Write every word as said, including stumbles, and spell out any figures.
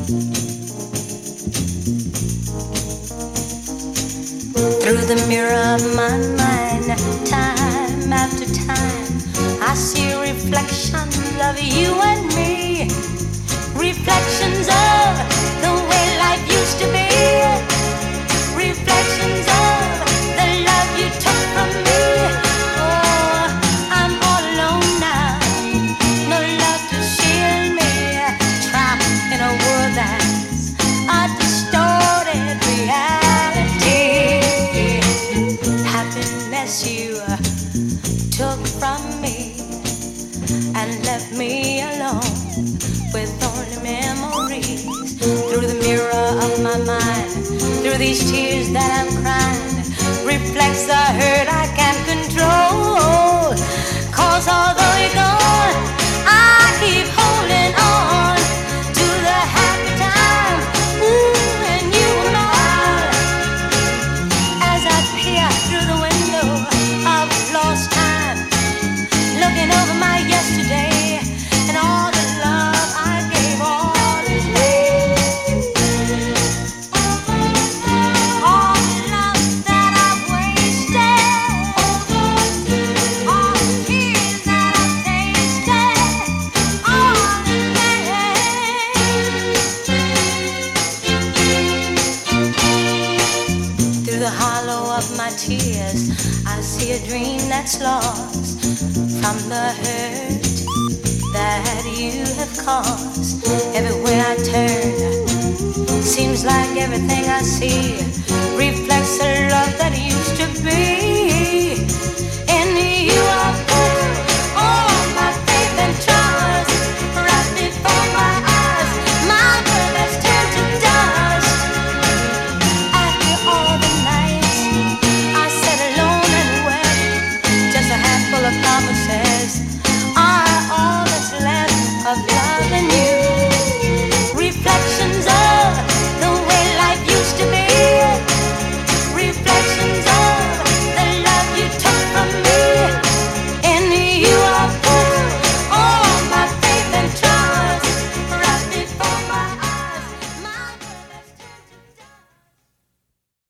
Through the mirror of my mind, time after time, I see reflections of you and me. Reflections of the way life used to be. Reflections of the love you took from me. Oh, I'm all alone now. No love to shield me. Trapped in a world that's a distorted reality. Happiness you took from me and left me alone with only memories. Through the mirror of my mind, through these tears that I'm crying, reflects the hurt I can't control. Cause although you're gone, I keep holding on to the happy time. Ooh, and you were mine. As I peer through the window of lost time, looking over my yesterday and all the love I gave all is late. All the love that I've wasted, all the tears that I've tasted, all in vain. Through the hollow of my tears, I see a dream that's lost from the hurt that you have caused. Everywhere I turn, seems like everything I see reflects the love that used to be.